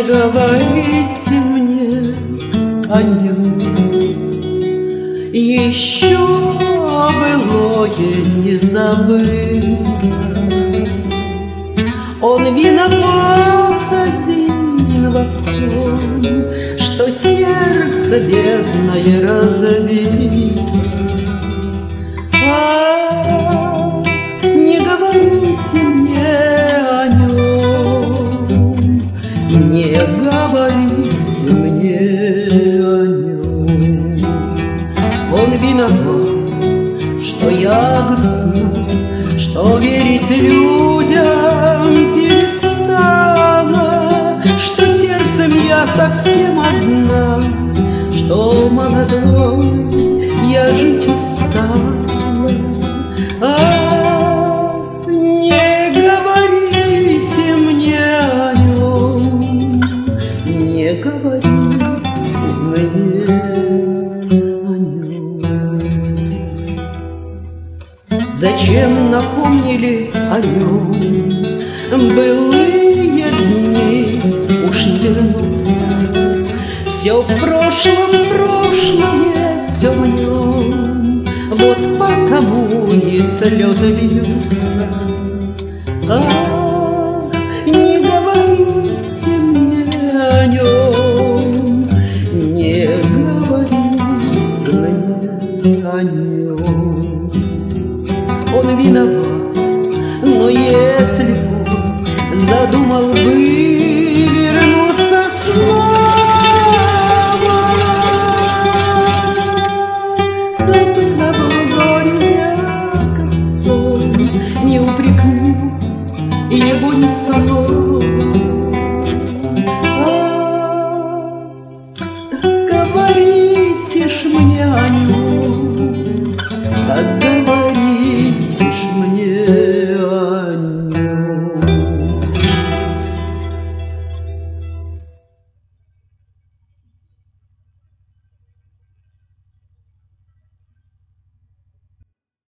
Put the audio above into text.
Не говорите мне о нем, еще былое не забыто. Он виноват один во всем, что сердце бедное разбито. Не говорите мне о нем, не говорите мне о нем. Он виноват, что я грустна, что верить людям перестала, что сердцем я совсем одна, что молодой я жить устала. Не говорите мне о нем, не говорите мне о нем. Зачем напомнили о нем? Былые дни уж не вернутся. Все в прошлом, прошлое, все в нем. Вот потому и слезы бьются. Не говорите мне о нем, не говорите мне о нем. Он виноват, но если он задумал быть